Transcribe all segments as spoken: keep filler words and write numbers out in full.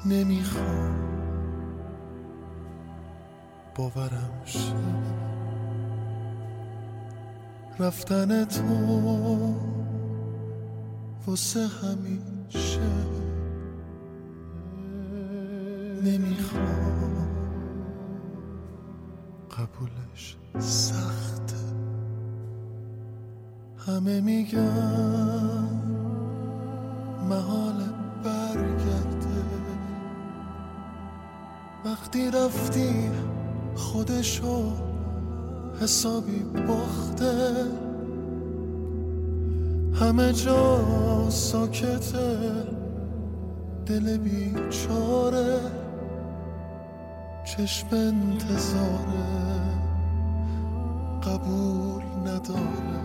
نمیخوام باورم شه رفتن تو واسه همیشه. نمیخوام قبولش سخته، همه میگن محال برگرده، وقتی رفتی خودشو حسابی باخته، همه جا ساکته، دل بیچاره چشم انتظاره قبول نداره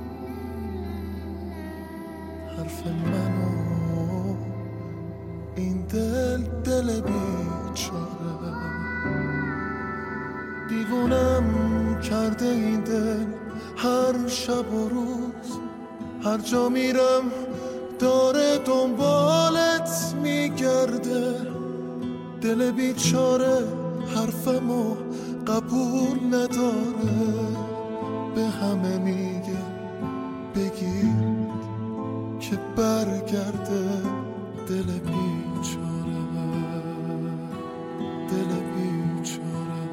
حرف منو این دل دل بیچاره. دیوونم کرده این دل هر شب و روز، هر جا میرم داره دنبالت میگرده، دل بیچاره حرفمو قبول نداره، به همه میگه بگیر که برگرده، دل بیچاره دل بیچاره.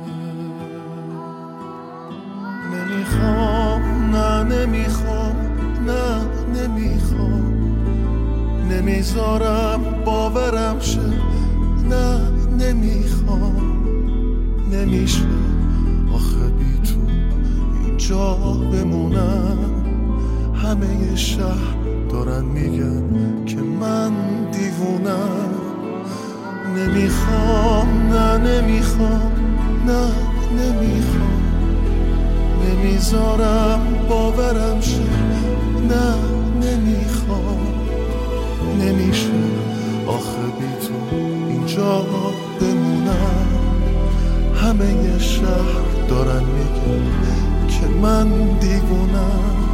نمیخوام نه نمیخوام نه نمیخوام، نمیذارم باورم شه نه نمیخوام، نمیشه آخه بی تو اینجا بمونم، همه شهر دارن میگن که من دیوونم. نمیخوام نه نمیخوام نه نمیخوام، نمیذارم باورم شه نه نمیخوام، نمیشه آخه بی تو اینجا بمونم، همه شهر دارن میگن که من دیوونم.